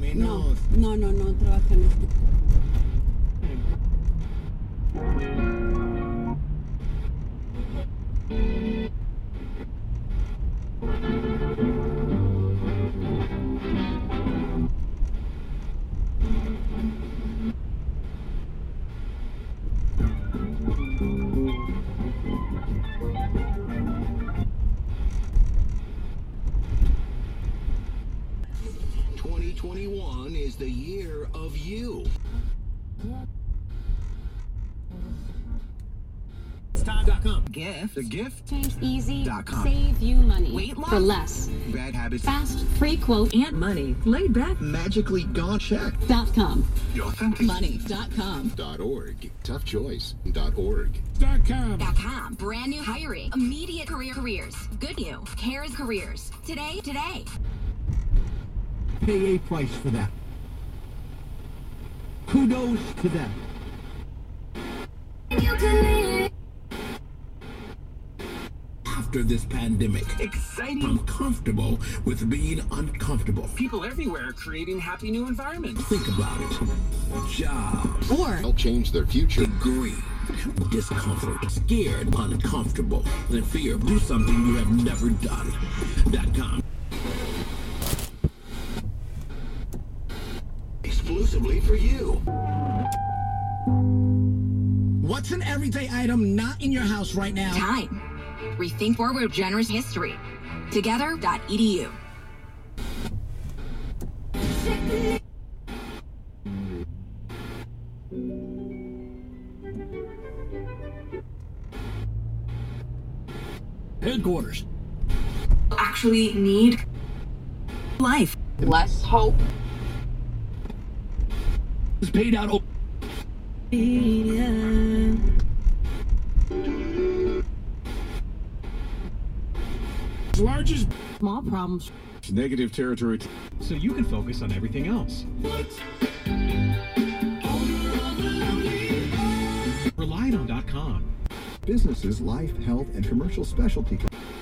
No, no, no, no trabaja en esto. Is the year of you. Time.com. Gift. The gift. Change easy. .com. Save you money. Weight loss. For less. Bad habits. Fast. Free quote. And money. Laid back. Magically gone check. .com. Authentic. Money.com. .org. Tough choice. .org. .com. Brand new hiring. Immediate careers. Good new. Cares careers. Today. Pay a price for that. Kudos to them. After this pandemic, Exciting. I'm comfortable with being uncomfortable. People everywhere are creating happy new environments. Think about it. Jobs. Or They'll change their future. Grief. Discomfort. Scared. Uncomfortable. And fear. Do something you have never done. .com. Exclusively for you. What's an everyday item not in your house right now? time. Rethink forward generous history. Together.edu. Headquarters. Actually need life. Less hope. It's paid out. Largest Small problems. negative territory, so you can focus on everything else. ReliedOn.com. Businesses, life, health, and commercial specialty.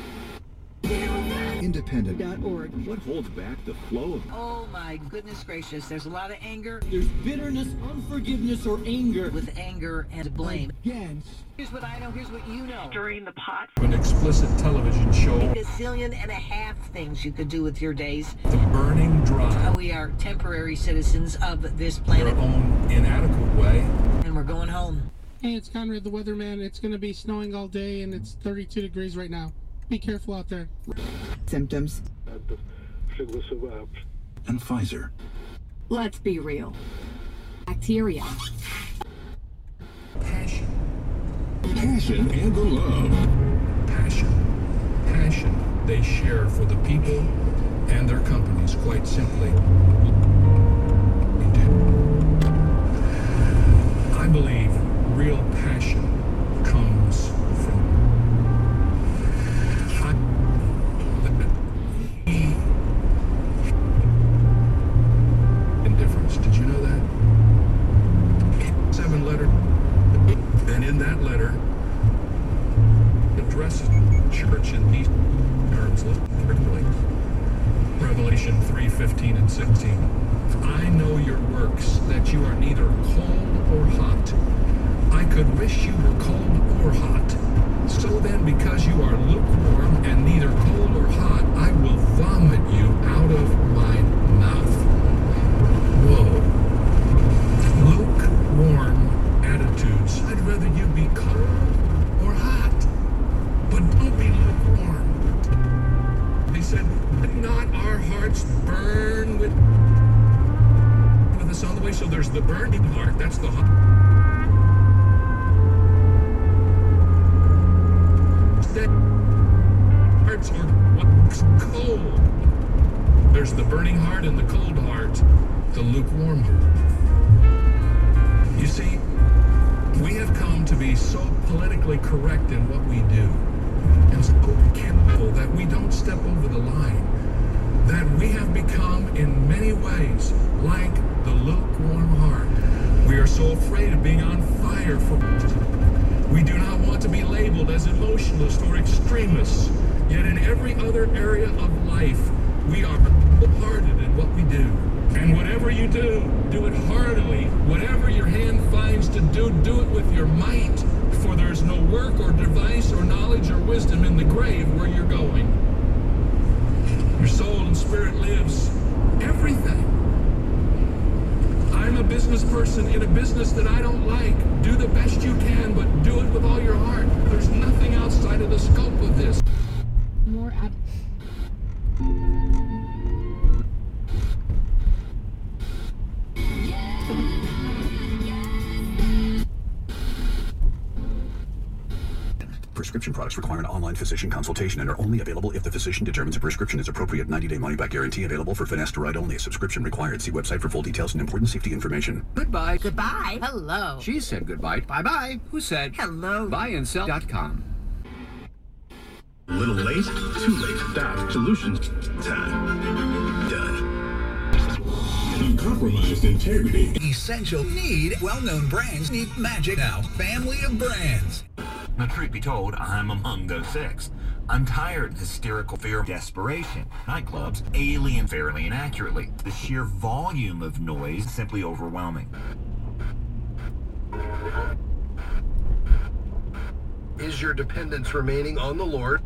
Independent.org. What holds back the flow of Oh my goodness gracious, there's a lot of anger There's bitterness, unforgiveness, or anger. with anger and blame. Against. Here's what I know, here's what you know. Stirring the pot. An explicit television show, A zillion and a half things you could do with your days. The Burning Drive, We are temporary citizens of this their planet, own inadequate way. and we're going home. Hey, it's Conrad the Weatherman. It's going to be snowing all day and it's 32 degrees right now. Be careful out there. Symptoms. And Pfizer. Let's be real. Bacteria. Passion. Passion and the love. Passion they share for the people and their companies, quite simply. We do. I believe real passion comes from indifference. Did you know that? 7-letter, and in that letter addresses the church in these terms. Listen carefully. Revelation 3:15 and 16. I know your works, that you are neither cold or hot. I could wish you were cold or hot. So then, because you are lukewarm and neither cold or hot, I will vomit you out of my mouth. Whoa. Lukewarm attitudes. I'd rather you be cold or hot, but don't be lukewarm. He said, "Let not our hearts burn with us on the way." So there's the burning heart. That's the hot. Hearts are what's cold. There's the burning heart and the cold heart, the lukewarm heart. You see, we have come to be so politically correct in what we do, and so careful that we don't step over the line, that we have become in many ways like the lukewarm heart. We are so afraid of being on fire for it. We do not want to be labeled as emotionalists or extremists, yet in every other area of life, we are wholehearted in what we do. And whatever you do, do it heartily. Whatever your hand finds to do, do it with your might. For there's no work or device or knowledge or wisdom in the grave where you're going. Your soul and spirit lives everything. I'm a business person in a business that I don't like. Do the best you can, but do it with all your heart. There's nothing outside of the scope of this. More ab- Prescription products require an online physician consultation and are only available if the physician determines a prescription is appropriate. 90-day money-back guarantee available for finasteride only. Subscription required. See website for full details and important safety information. Goodbye. Goodbye. Hello. She said goodbye. Bye-bye. Who said Hello. buyandSell.com? Little late, too late. That solutions time. Done. Uncompromised integrity. Essential need. Well-known brands need magic now. Family of brands. Now, truth be told, I'm among those six. I'm tired of hysterical fear, desperation, nightclubs, alien fairly and accurately. The sheer volume of noise is simply overwhelming. Is your dependence remaining on the Lord?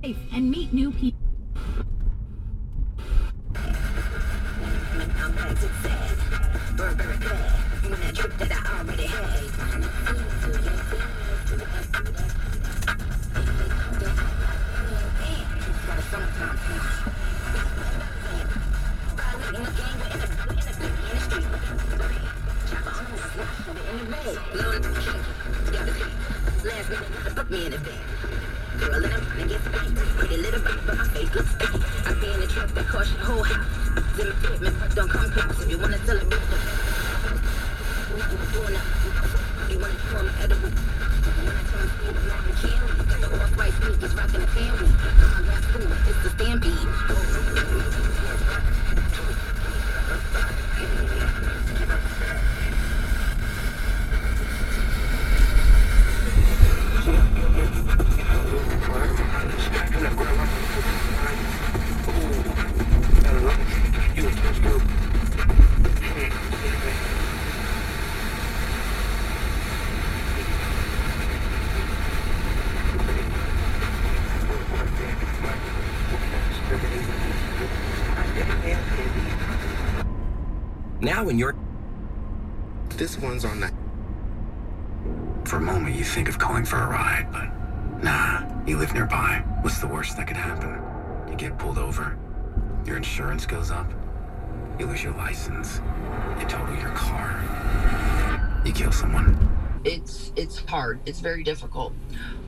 and meet new people. Don't come close if you wanna celebrate. You wanna form edible. Got the off-white sneakers rocking the family. It's the stampede. Now when you're... This one's on that. For a moment, you think of calling for a ride, but nah, you live nearby. What's the worst that could happen? You get pulled over, your insurance goes up, you lose your license, you total your car, you kill someone. It's hard. It's very difficult.